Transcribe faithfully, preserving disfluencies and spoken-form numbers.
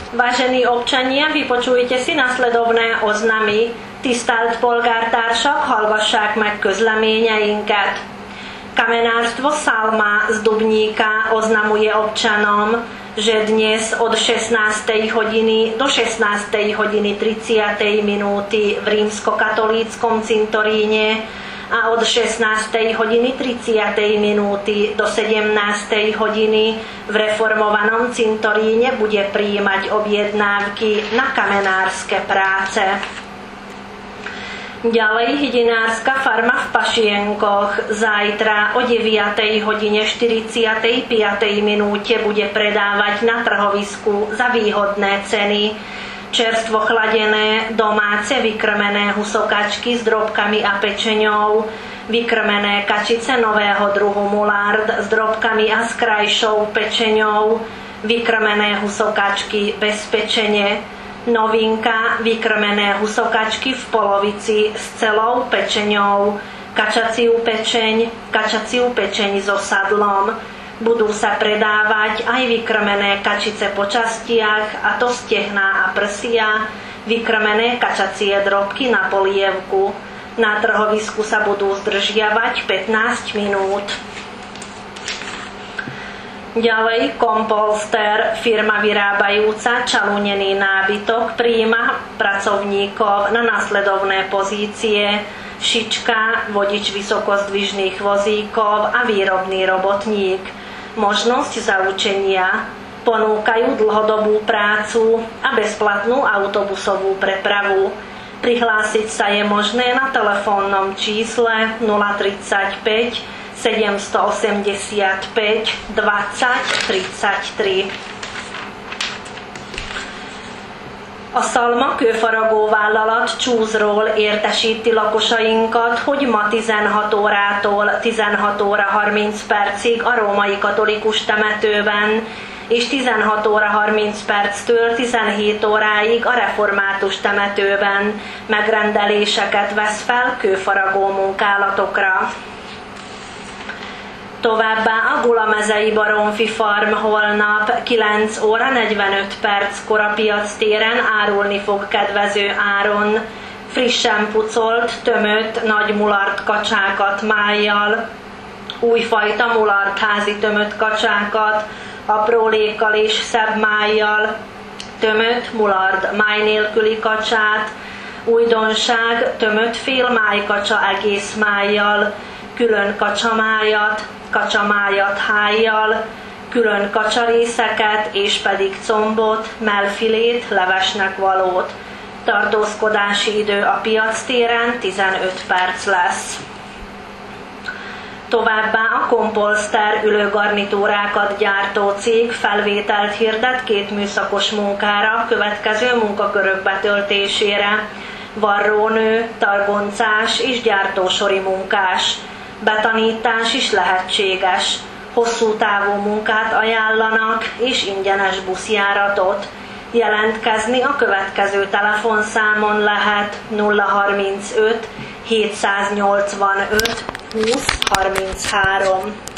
Vážení občania, vypočujte si nasledovné oznamy. Tisztelt polgártársak, hallgassák meg közleményeinket. Kamenárstvo Salma z Dubníka oznamuje občanom, že dnes od šestnástej hodiny do šestnástej hodiny tridsiatej minúty v rímskokatolíckom cintoríne a od šestnástej hodiny tridsiatej minúty do sedemnástej hodiny v reformovanom cintoríne bude prijímať objednávky na kamenárske práce. Ďalej hydinárska farma v Pašienkoch zajtra o deviatej hodine štyridsiatej piatej minúte bude predávať na trhovisku za výhodné ceny čerstvo chladené, domáce vykrmené husokačky s drobkami a pečeňou, vykrmené kačice nového druhu Mulard s drobkami a s krajšou pečeňou, vykrmené husokačky bez pečene, novinka vykrmené husokačky v polovici s celou pečeňou, kačaciu pečeň, kačaciu pečeň so sadlom. Budú sa predávať aj vykrmené kačice po častiach, a to stehná a prsia, vykrmené kačacie drobky na polievku. Na trhovisku sa budú zdržiavať pätnásť minút. Ďalej Kompolster, firma vyrábajúca čalúnený nábytok, prijíma pracovníkov na nasledovné pozície: šička, vodič vysokozdvižných vozíkov a výrobný robotník. Možnosť zaučenia: ponúkajú dlhodobú prácu a bezplatnú autobusovú prepravu. Prihlásiť sa je možné na telefónnom čísle nula tridsaťpäť sedemstoosemdesiatpäť dvadsať tridsaťtri. A Salma kőfaragó vállalat Csúzról értesíti lakosainkat, hogy ma tizenhat órától tizenhat óra harminc percig a római katolikus temetőben, és tizenhat óra harminc perctől tizenhét óráig a református temetőben megrendeléseket vesz fel kőfaragó munkálatokra. Továbbá a Gulamezei Baromfi Farm holnap kilenc óra negyvenöt perckor a piac téren árulni fog kedvező áron frissen pucolt, tömött nagy mulard kacsákat májjal, újfajta mulard házi tömött kacsákat, aprólékkal és szebb májjal, tömött mulard máj nélküli kacsát, újdonság tömött fél májkacsa egész májjal, külön kacsamájat, kacsamájat hájjal, külön kacsarészeket és pedig combot, mellfilét, levesnek valót. Tartózkodási idő a piactéren tizenöt perc lesz. Továbbá a Kompolster ülőgarnitúrákat gyártó cég felvételt hirdet két műszakos munkára következő munkakörök betöltésére: varrónő, targoncás és gyártósori munkás. Betanítás is lehetséges. Hosszú távú munkát ajánlanak és ingyenes buszjáratot. Jelentkezni a következő telefonszámon lehet nulla harmincöt hétszáznyolcvanöt húsz harminchárom.